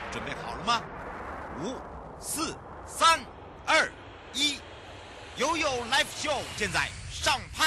准备好了吗？5、4、3、2、1，悠悠 Live Show 现在上拍。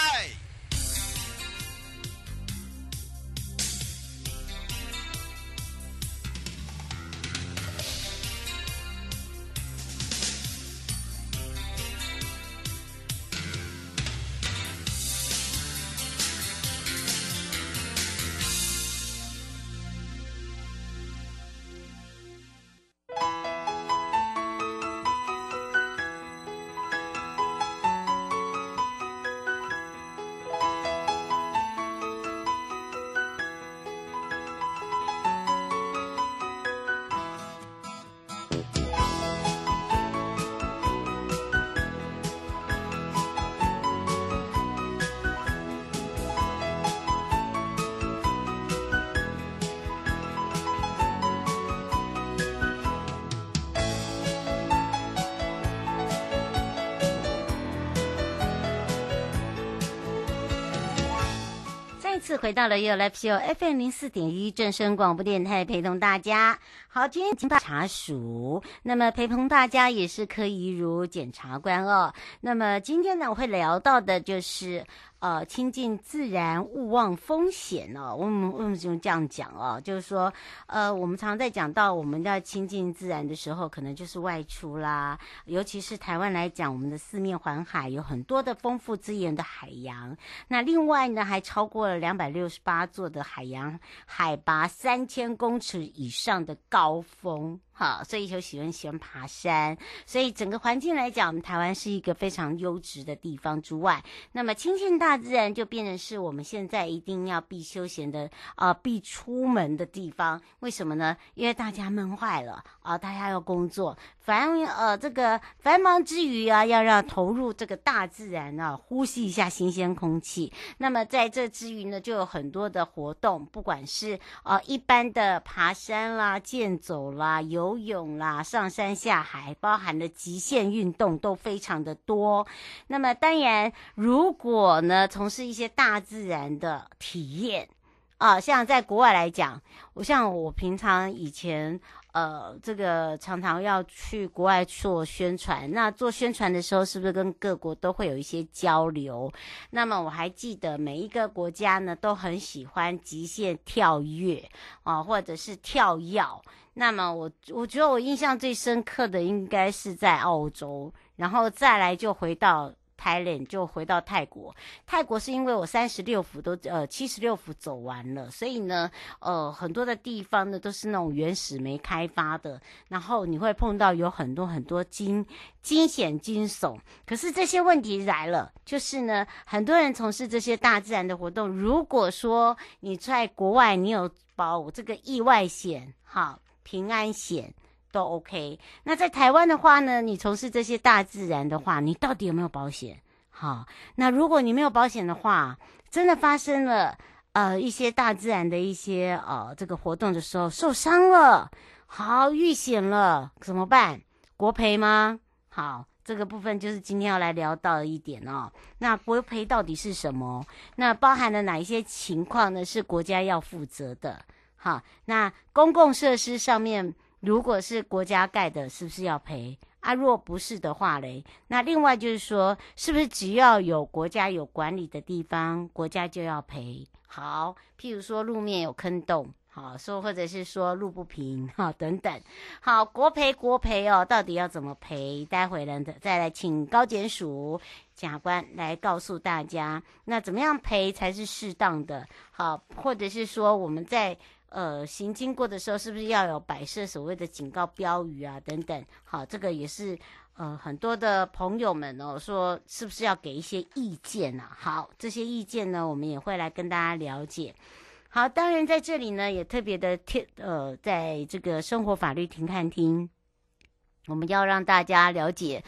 再次回到了悠悠 Live Show FM 04.1正声广播电台，陪同大家。好，今天检察署，那么陪同大家也是柯怡如检察官哦。那么今天呢，我会聊到的就是亲近自然，勿忘风险哦。我们为什么这样讲哦？就是说，我们常在讲到我们要亲近自然的时候，可能就是外出啦，尤其是台湾来讲，我们的四面环海，有很多的丰富资源的海洋。那另外呢，还超过了268座的海洋，海拔3000公尺以上的高峰。好，所以就喜欢爬山，所以整个环境来讲，我们台湾是一个非常优质的地方之外，那么亲近大自然就变成是我们现在一定要必休闲的必出门的地方。为什么呢？因为大家闷坏了大家要工作，这个繁忙之余啊，要让投入这个大自然啊，呼吸一下新鲜空气。那么在这之余呢，就有很多的活动，不管是一般的爬山啦、健走啦、游泳啦、上山下海，包含了极限运动都非常的多。那么当然，如果呢从事一些大自然的体验像在国外来讲，我平常以前这个常常要去国外做宣传，那做宣传的时候是不是跟各国都会有一些交流？那么我还记得每一个国家呢都很喜欢极限跳跃或者是跳跃。那么我觉得我印象最深刻的应该是在澳洲，然后再来就回到Thailand， 就回到泰国。泰国是因为我36府都76府走完了，所以呢很多的地方呢都是那种原始没开发的，然后你会碰到有很多惊险惊悚。可是这些问题来了，就是呢很多人从事这些大自然的活动，如果说你在国外你有保这个意外险平安险都 OK。 那在台湾的话呢，你从事这些大自然的话，你到底有没有保险？好，那如果你没有保险的话，真的发生了一些大自然的一些这个活动的时候受伤了，好遇险了，怎么办？国赔吗？好，这个部分就是今天要来聊到的一点哦。那国赔到底是什么？那包含了哪一些情况呢？是国家要负责的？好，那公共设施上面如果是国家盖的，是不是要赔若不是的话嘞，那另外就是说，是不是只要有国家有管理的地方，国家就要赔？好，譬如说路面有坑洞，好，或者是说路不平等等。好，国赔到底要怎么赔？待会呢再来请高检署检察官来告诉大家，那怎么样赔才是适当的？好，或者是说我们在行经过的时候，是不是要有摆设所谓的警告标语等等？好，这个也是很多的朋友们说是不是要给一些意见好，这些意见呢，我们也会来跟大家了解。好，当然在这里呢，也特别的在这个生活法律停看厅，我们要让大家了解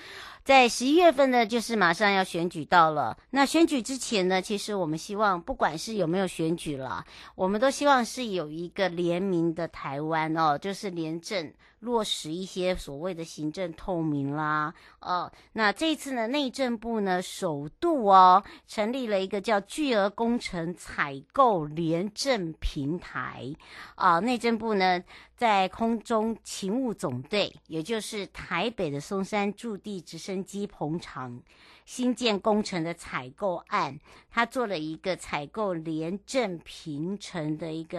在11月份呢，就是马上要选举到了。那选举之前呢，其实我们希望，不管是有没有选举了，我们都希望是有一个联名的台湾哦，就是廉政落实一些所谓的行政透明啦。那这一次呢，内政部呢首度成立了一个叫巨额工程采购廉政平台内政部呢在空中勤务总队，也就是台北的松山驻地直升机棚厂新建工程的采购案，他做了一个采购廉政平成的一个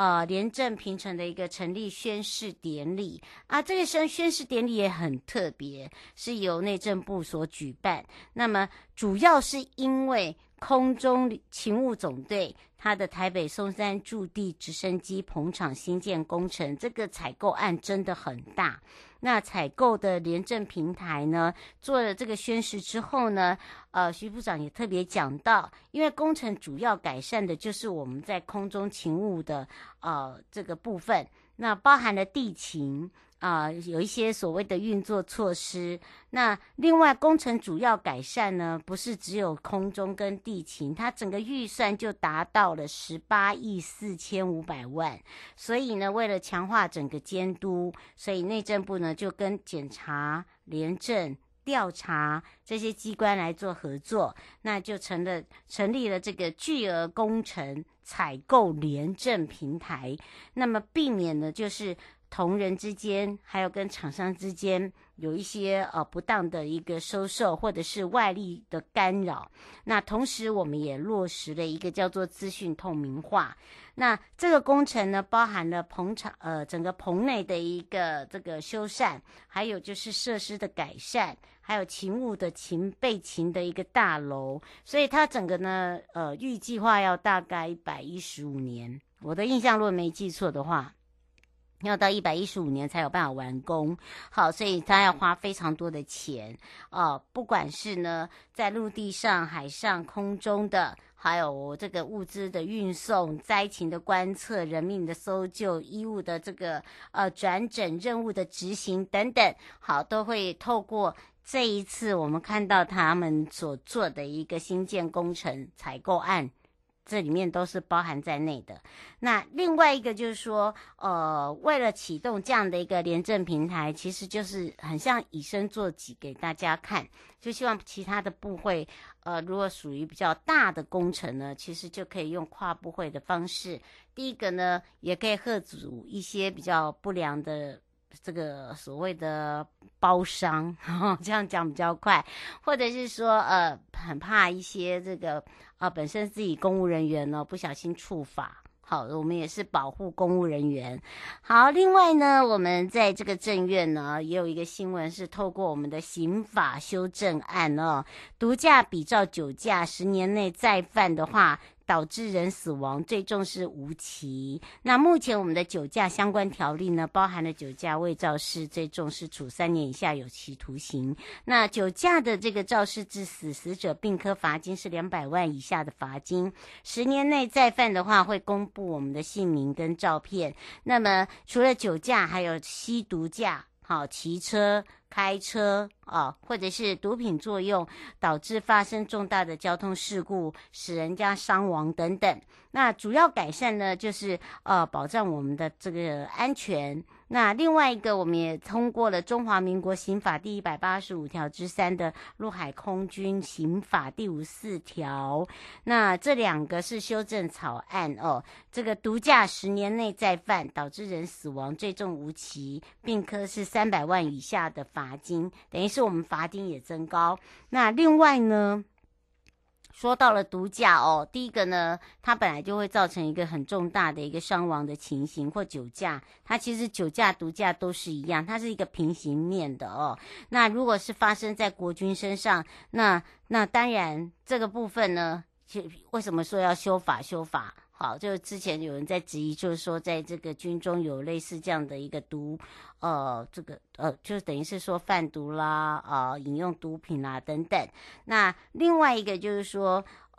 成立宣誓典礼这个宣誓典礼也很特别，是由内政部所举办。那么主要是因为空中勤务总队它的台北松山驻地直升机棚厂新建工程这个采购案真的很大。那采购的廉政平台呢，做了这个宣示之后呢，徐部长也特别讲到，因为工程主要改善的就是我们在空中勤务的这个部分，那包含了地勤有一些所谓的运作措施。那另外工程主要改善呢，不是只有空中跟地勤，它整个预算就达到了18亿4500万。所以呢，为了强化整个监督，所以内政部呢就跟检察、廉政、调查这些机关来做合作，那就成立了这个巨额工程采购廉政平台。那么避免呢就是同仁之间还有跟厂商之间有一些不当的一个收受或者是外力的干扰。那同时我们也落实了一个叫做资讯透明化。那这个工程呢包含了整个棚内的一个这个修缮，还有就是设施的改善，还有勤务的备勤的一个大楼。所以它整个呢预计划要大概115年，我的印象如果没记错的话要到115年才有办法完工。好，所以它要花非常多的钱不管是呢在陆地上、海上、空中的，还有这个物资的运送、灾情的观测、人命的搜救、医务的这个转诊、任务的执行等等，好，都会透过这一次我们看到他们所做的一个新建工程采购案，这里面都是包含在内的。那另外一个就是说为了启动这样的一个廉政平台，其实就是很像以身作则给大家看，就希望其他的部会如果属于比较大的工程呢，其实就可以用跨部会的方式。第一个呢也可以遏阻一些比较不良的这个所谓的包商这样讲比较快，或者是说很怕一些这个本身自己公务人员呢不小心触法。好，我们也是保护公务人员。好，另外呢我们在这个政院呢也有一个新闻，是透过我们的刑法修正案毒驾比照酒驾10年内再犯的话导致人死亡，最重是无期。那目前我们的酒驾相关条例呢，包含了酒驾未肇事，最重是处3年以下有期徒刑。那酒驾的这个肇事致死，死者并科罚金是200万以下的罚金。10年内再犯的话，会公布我们的姓名跟照片。那么除了酒驾，还有吸毒驾。好，骑车、开车或者是毒品作用导致发生重大的交通事故，使人家伤亡等等。那主要改善呢，就是保障我们的这个安全。那另外一个，我们也通过了中华民国刑法第185条之3的陆海空军刑法第54条。那这2个是修正草案这个毒驾10年内再犯导致人死亡，最重无期，并科是300万以下的罚金，等于是我们罚金也增高。那另外呢，说到了毒驾第一个呢，它本来就会造成一个很重大的一个伤亡的情形，或酒驾，它其实酒驾、毒驾都是一样，它是一个平行面的那如果是发生在国军身上，那当然这个部分呢，为什么说要修法？好，就之前有人在质疑，就是说在这个军中有类似这样的一个毒就等于是说贩毒啦饮用毒品啦等等。那另外一个就是说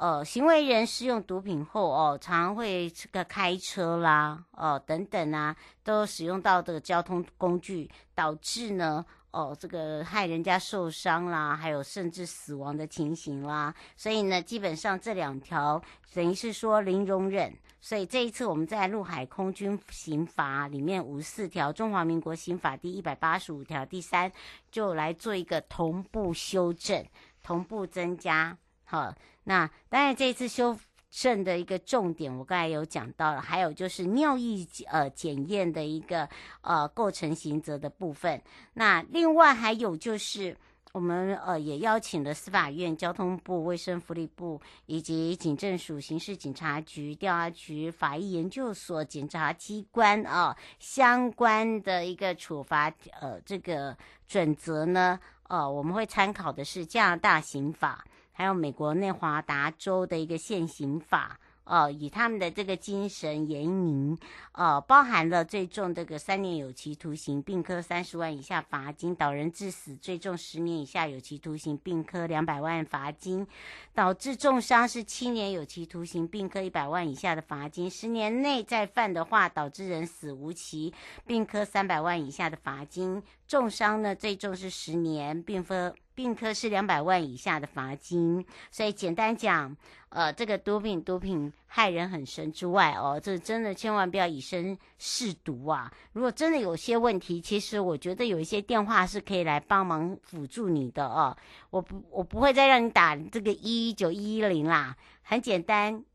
行为人使用毒品后常会这个开车啦等等啊，都使用到这个交通工具，导致呢这个害人家受伤啦，还有甚至死亡的情形啦。所以呢，基本上这2条等于是说零容忍。所以这一次我们在陆海空军刑法里面54条，中华民国刑法第185条第3就来做一个同步修正，同步增加。好，那当然这一次修正的一个重点我刚才有讲到了，还有就是尿液检验的一个构成刑责的部分。那另外还有就是我们也邀请了司法院、交通部、卫生福利部以及警政署、刑事警察局、调查局、法医研究所、检察机关相关的一个处罚这个准则呢我们会参考的是加拿大刑法，还有美国内华达州的一个现行法以他们的这个精神严明包含了最重这个3年有期徒刑，并科30万以下罚金；导人致死最重10年以下有期徒刑，并科200万罚金；导致重伤是7年有期徒刑，并科100万以下的罚金；10年内再犯的话，导致人死无期，并科300万以下的罚金。重伤呢，最重是10年，并科是200万以下的罚金。所以简单讲这个毒品害人很深之外这真的千万不要以身试毒啊！如果真的有些问题，其实我觉得有一些电话是可以来帮忙辅助你的我不会再让你打这个119-110啦，很简单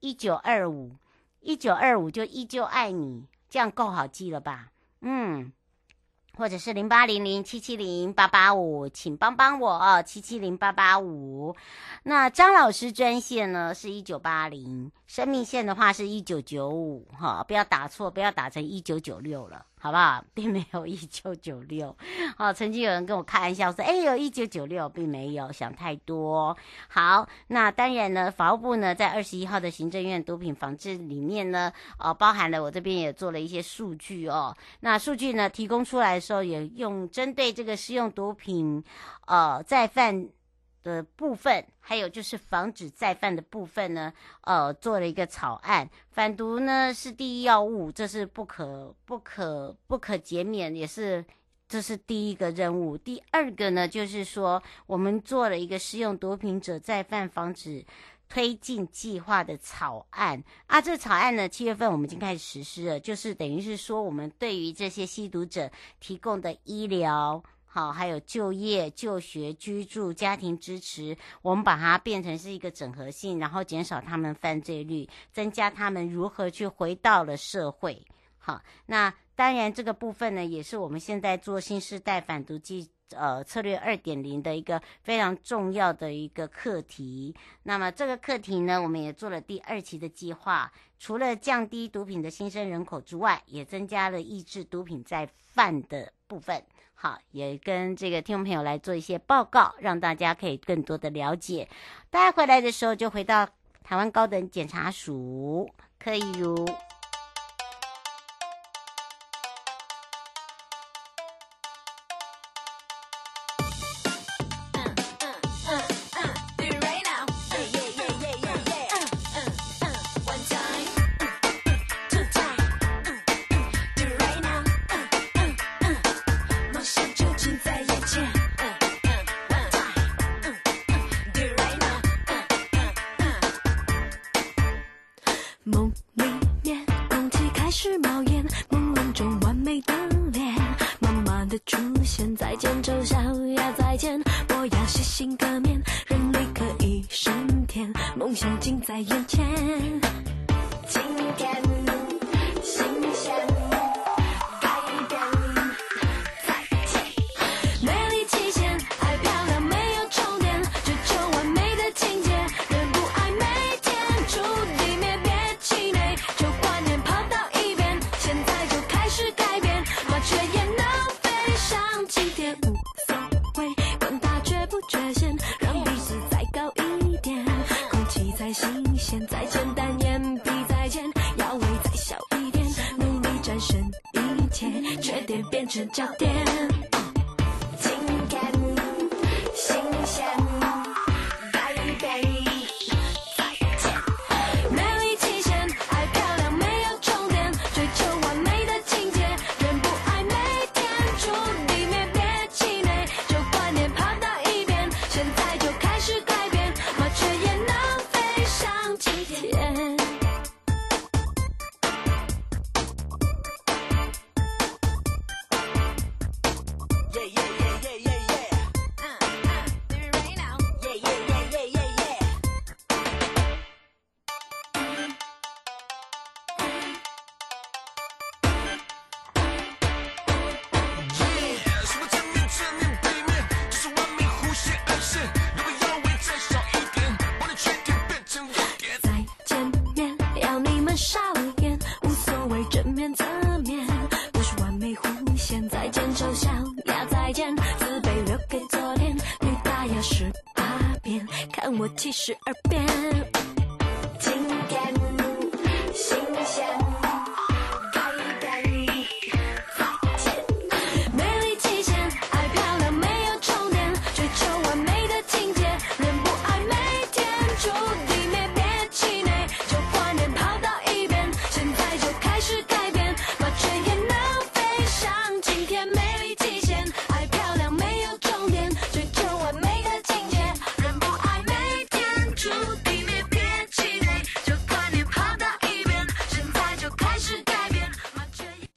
，1925就依旧爱你，这样够好记了吧？或者是0800-770-885，请帮帮我770-885。那张老师专线呢是1980，生命线的话是1995不要打错，不要打成1996了，好不好？并没有1996曾经有人跟我开玩笑说有1996，并没有，想太多。好，那当然呢，法务部呢在21号的行政院毒品防治里面呢包含了我这边也做了一些数据那数据呢提供出来的时候，也用针对这个使用毒品再犯的部分，还有就是防止再犯的部分呢做了一个草案。反毒呢是第一要务，这是不可减免，也是这是第一个任务。第二个呢就是说我们做了一个使用毒品者再犯防止推进计划的草案这草案呢7月份我们已经开始实施了，就是等于是说我们对于这些吸毒者提供的医疗还有就业、就学、居住、家庭支持，我们把它变成是一个整合性，然后减少他们犯罪率，增加他们如何去回到了社会。好，那当然这个部分呢也是我们现在做新世代反毒策略 2.0 的一个非常重要的一个课题。那么这个课题呢我们也做了第2期的计划，除了降低毒品的新生人口之外，也增加了抑制毒品再犯的部分。好，也跟这个听众朋友来做一些报告，让大家可以更多的了解。大家回来的时候就回到台湾高等检察署，可以如梦里面空气开始冒烟，朦胧中完美的脸慢慢的出现，再见丑小鸭再见，我要洗心革面，人力可以升天，梦想近在眼前，今天新鲜改变再见，美丽极限爱漂亮没有重点，追求完美的情节，人不爱每天触地面别气馁，旧观念抛到一边，现在就开始改变，麻雀也能飞上青天，无所谓管它缺不缺陷，让彼此再高一点，空气再新鲜再简单，眼皮再尖，腰围再小一点，努力战胜一切，缺点变成焦点，今天新鲜改变再见。 默契12遍。今天新鲜改变，再见。美丽极限，爱漂亮没有终点，追求完美的境界，人不爱每天注定没别气馁，旧观念抛到一边，现在就开始改变，麻雀也能飞上青天。美丽极限，爱漂亮没有终点，追求完美的境界，人不爱每天注定没别气馁，旧观念抛到一边，现在就开始改变，麻雀也。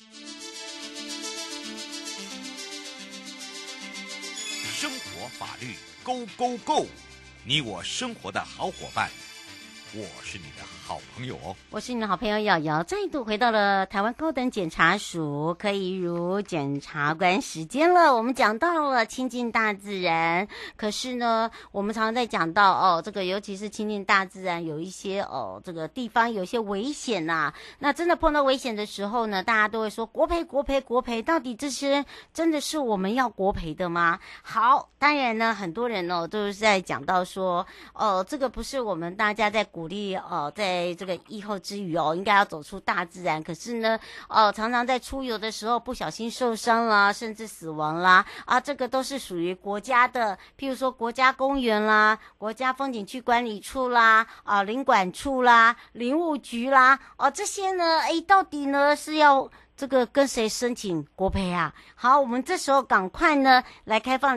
生活法律 Go Go Go， 你我生活的好伙伴，我是你的好朋友哦。 我是你的好朋友瑶瑶，再度回到了台湾高等检察署柯怡如检察官时间了。我们讲到了亲近大自然，可是呢，我们常常在讲到这个尤其是亲近大自然，有一些这个地方有一些危险呐。那真的碰到危险的时候呢，大家都会说国赔国赔国赔，到底这些真的是我们要国赔的吗？好，当然呢，很多人都是在讲到说这个不是我们大家在鼓励在这个疫后之余应该要走出大自然，可是呢常常在出游的时候不小心受伤啦，甚至死亡啦这个都是属于国家的，譬如说国家公园啦、国家风景区管理处啦、林管处啦、林务局啦这些呢到底呢是要这个跟谁申请国赔啊？好，我们这时候赶快呢来开放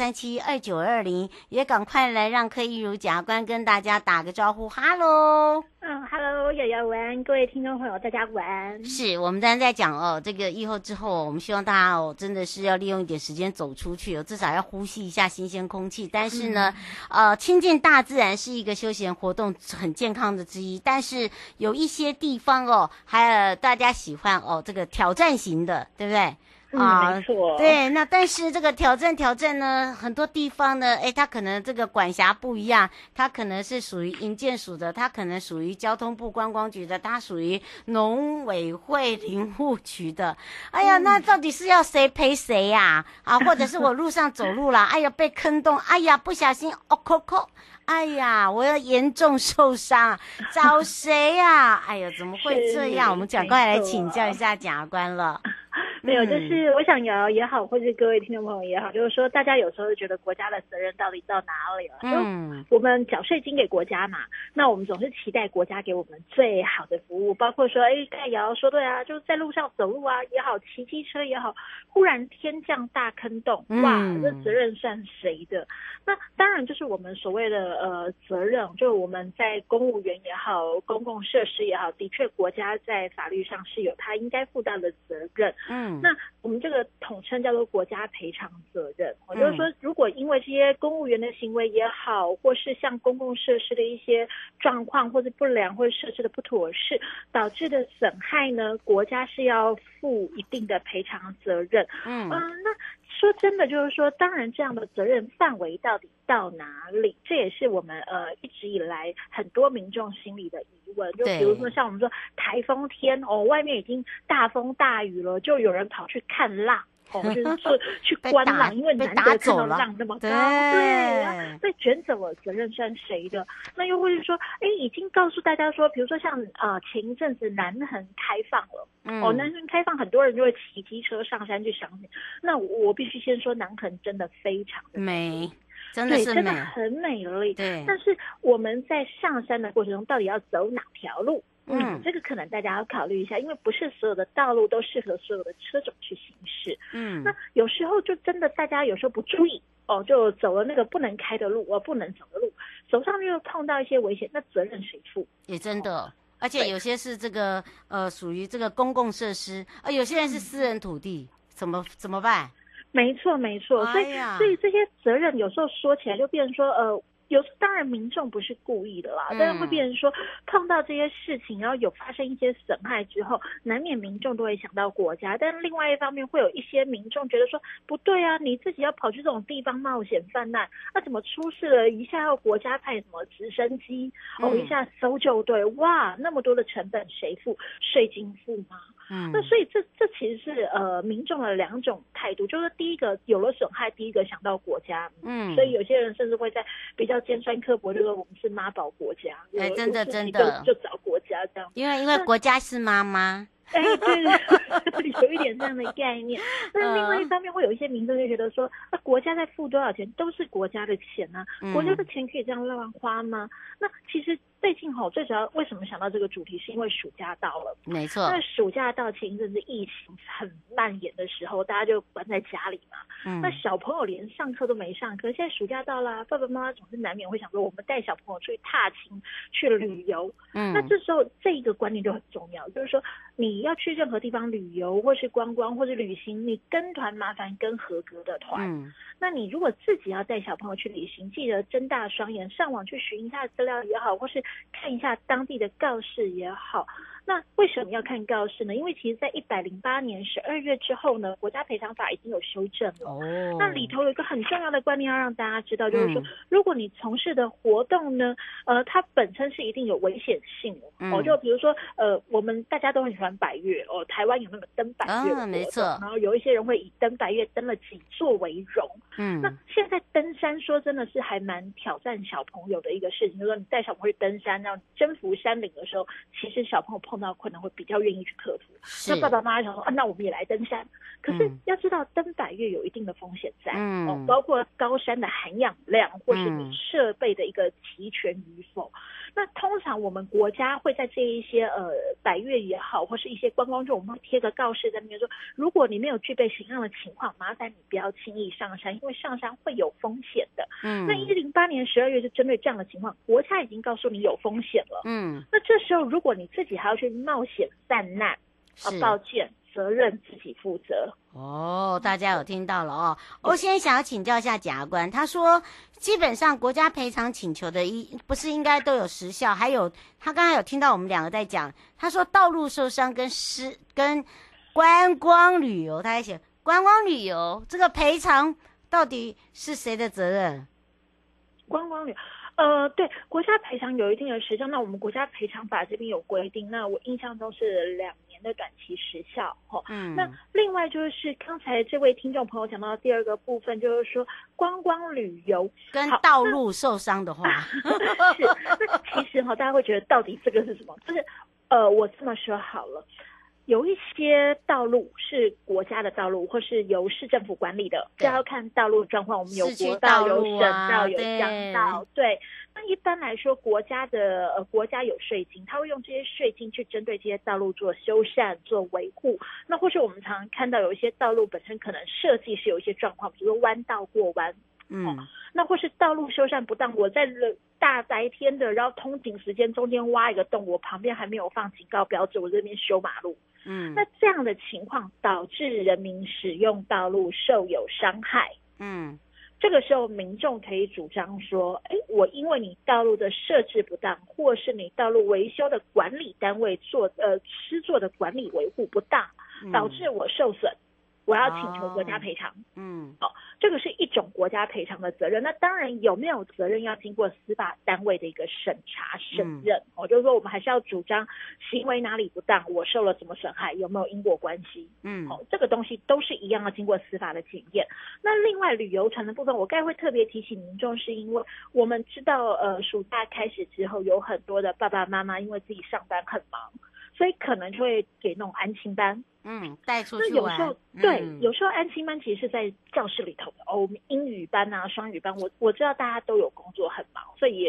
02372920，也赶快来让柯怡如检察官跟大家打个招呼。哈喽 ，Hello， 瑶瑶晚安，各位听众朋友，大家晚安。 是我们当然在讲这个疫后之后，我们希望大家真的是要利用一点时间走出去至少要呼吸一下新鲜空气。但是呢，亲近大自然是一个休闲活动很健康的之一，但是有一些地方还有大家喜欢这个挑战型的，对不对？ 没错， 对，那但是这个挑战呢，很多地方呢，它可能这个管辖不一样，它可能是属于营建署的，它可能属于交通部观光局的，它属于农委会林务局的。哎呀，那到底是要谁赔谁呀？或者是我路上走路啦，哎呀被坑洞，哎呀不小心扣，哎呀我要严重受伤，找谁呀？哎呀怎么会这样？我们赶快来请教一下检察官了。 没有，就是我想瑶瑶也好，或者各位听众朋友也好，就是说大家有时候觉得国家的责任到底到哪里了？就我们缴税金给国家嘛，那我们总是期待国家给我们最好的服务，包括说，刚才瑶瑶说对啊，就是在路上走路啊也好，骑机车也好，忽然天降大坑洞，哇，这责任算谁的？那当然就是我们所谓的责任，就我们在公务员也好，公共设施也好，的确国家在法律上是有他应该负担的责任。那我们这个统称叫做国家赔偿责任。我就是说，如果因为这些公务员的行为也好，或是像公共设施的一些状况，或是不良或者设施的不妥适导致的损害呢，国家是要负一定的赔偿责任。那说真的，就是说，当然这样的责任范围到底到哪里，这也是我们一直以来很多民众心里的疑问。就比如说像我们说台风天外面已经大风大雨了，就有人跑去看浪。就是去观浪，因为难得看到浪那么高，对，被卷走了，责任算谁的？那又或是说，已经告诉大家说，比如说像前一阵子南横开放了，南横开放，很多人就会骑机车上山去赏景。那我必须先说，南横真的非常的美。真的是真的很美丽。 对， 但是我们在上山的过程中，到底要走哪条路？这个可能大家要考虑一下，因为不是所有的道路都适合所有的车种去行驶。那有时候就真的大家有时候不注意就走了那个不能开的路，不能走的路，走上去又碰到一些危险，那责任谁负？ 也真的。而且有些是这个属于这个公共设施，有些人是私人土地，怎么办？ 没错，所以这些责任有时候说起来就变成说当然民众不是故意的啦，但是会变成说碰到这些事情，然后有发生一些损害之后，难免民众都会想到国家，但另外一方面会有一些民众觉得说不对啊，你自己要跑去这种地方冒险犯难，那怎么出事了一下要国家派什么直升机一下搜救队，哇，那么多的成本谁付？税金付吗？ 那所以这其实是民众的2种态度，就是第一个有了损害，第一个想到国家，所以有些人甚至会在比较尖酸刻薄，就是我们是妈宝国家， 真的就找国家这样， 因为国家是妈妈。 对，有一点这样的概念。但另外一方面，会有一些民众就觉得说，国家在付多少钱都是国家的钱啊，国家的钱可以这样乱花吗？那其实最近最主要为什么想到这个主题，是因为暑假到了。 没错。 那暑假到前一阵子疫情很蔓延的时候，大家就关在家里嘛。那小朋友连上课都没上课，现在暑假到了，爸爸妈妈总是难免会想说，我们带小朋友出去踏青、去旅游。那这时候这一个观念就很重要，就是说你要去任何地方旅游，或是观光，或是旅行，你跟团麻烦跟合格的团。那你如果自己要带小朋友去旅行，记得睁大双眼，上网去寻一下资料也好，或是看一下当地的告示也好。那为什么要看告示呢？因为其实在108年12月之后呢，国家赔偿法已经有修正了。那里头有一个很重要的观念要让大家知道，就是说，如果你从事的活动呢，它本身是一定有危险性的。就比如说，我们大家都很喜欢百岳台湾有那个登百岳的活动， 没错。 然后有一些人会以登百岳登了几座为荣。那现在登山说真的是还蛮挑战小朋友的一个事情，就是说你带小朋友去登山，要征服山岭的时候，其实小朋友碰到困难会比较愿意去克服。那爸爸妈妈想说，那我们也来登山。可是要知道，登百岳有一定的风险在，包括高山的含氧量，或是你设备的一个齐全与否。那通常我们国家会在这一些百岳也好，或是一些观光中，我们会贴个告示在那边说，如果你没有具备什么样的情况，麻烦你不要轻易上山，因为上山会有风险的。那108年12月就针对这样的情况，国家已经告诉你有风险了。那这时候如果你自己还要去冒险犯难，抱歉，责任自己负责。 大家有听到了哦。我现在想要请教一下检察官，他说基本上国家赔偿请求的不是应该都有时效，还有他刚才有听到我们2个在讲，他说道路受伤跟观光旅游，他还写观光旅游这个赔偿到底是谁的责任？ 观光旅游对，国家赔偿有一定的时效，那我们国家赔偿法这边有规定，那我印象中是2年的短期时效。那另外就是刚才这位听众朋友讲到的第2个部分，就是说观光旅游跟道路受伤的话， 是，那其实大家会觉得到底这个是什么？就是我这么说好了。有一些道路是国家的道路，或是由市政府管理的，这要看道路状况。我们有国道、有省道、有乡道。对，那一般来说，国家有税金，他会用这些税金去针对这些道路做修缮、做维护。那或是我们常常看到有一些道路本身可能设计是有一些状况，比如说弯道过弯。那或是道路修缮不当，我在大白天的，然后通勤时间中间挖一个洞，我旁边还没有放警告标志，我这边修马路。那这样的情况导致人民使用道路受有伤害。这个时候民众可以主张说，我因为你道路的设置不当，或是你道路维修的管理单位施作的管理维护不当，导致我受损，我要请求国家赔偿。这个是一种国家赔偿的责任。那当然有没有责任要经过司法单位的一个审查审认。就是说我们还是要主张行为哪里不当，我受了什么损害，有没有因果关系。这个东西都是一样要经过司法的检验。那另外旅游团的部分，我刚才会特别提醒民众，是因为我们知道暑假开始之后，有很多的爸爸妈妈因为自己上班很忙，所以可能就会给那种安亲班带出去玩。 那有时候有时候安亲班其实是在教室里头的我们英语班啊、双语班，我知道大家都有工作很忙，所以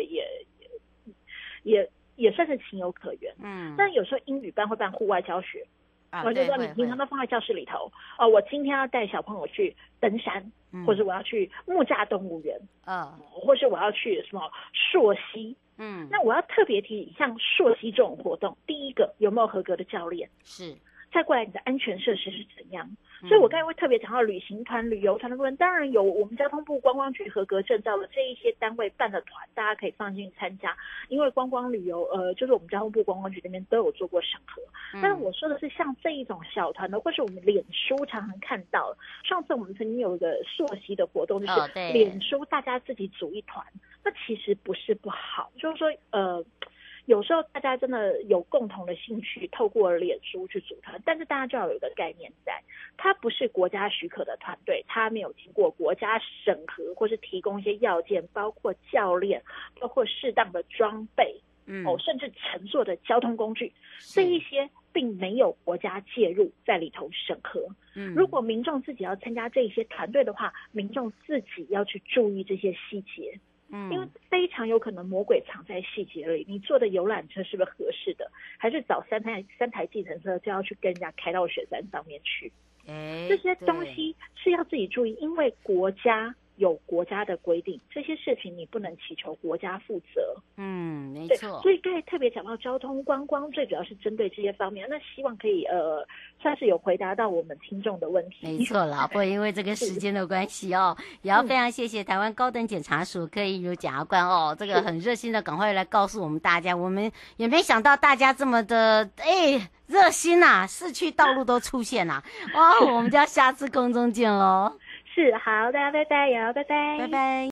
也算是情有可原。但有时候英语班会办户外教学。我就说你平常都放在教室里头，我今天要带小朋友去登山，或者我要去木栅动物园，或是我要去什么溯溪。那我要特别提醒，像溯溪这种活动，第一个有没有合格的教练？ 是。 再过来你的安全设施是怎样？所以我刚才会特别讲到旅行团、旅游团的部分，当然有我们交通部观光局合格证照的这一些单位办的团，大家可以放心参加，因为观光旅游就是我们交通部观光局那边都有做过审核。但是我说的是像这一种小团的，或是我们脸书常常看到的，上次我们曾经有一个溯溪的活动，就是脸书大家自己组一团，那其实不是不好，就是说有时候大家真的有共同的兴趣，透过脸书去组团，但是大家就要有一个概念在，它不是国家许可的团队，它没有经过国家审核，或是提供一些要件，包括教练，包括适当的装备，甚至乘坐的交通工具，这一些并没有国家介入在里头审核。如果民众自己要参加这些团队的话，民众自己要去注意这些细节。因为非常有可能魔鬼藏在细节里，你坐的游览车是不是合适的，还是找三台计程车就要去跟人家开到雪山上面去，这些东西是要自己注意，因为国家有国家的规定，这些事情你不能祈求国家负责。 没错。 所以刚才特别讲到交通观光，最主要是针对这些方面，那希望可以算是有回答到我们听众的问题。 没错啦，不过因为这个时间的关系哦，也要非常谢谢台湾高等检察署柯怡如检察官哦，这个很热心的赶快来告诉我们大家，我们也没想到大家这么的热心啊，市区道路都出现啦，哇，我们就要下次空中见咯。 是，好，大家拜拜，也要拜拜， 拜拜。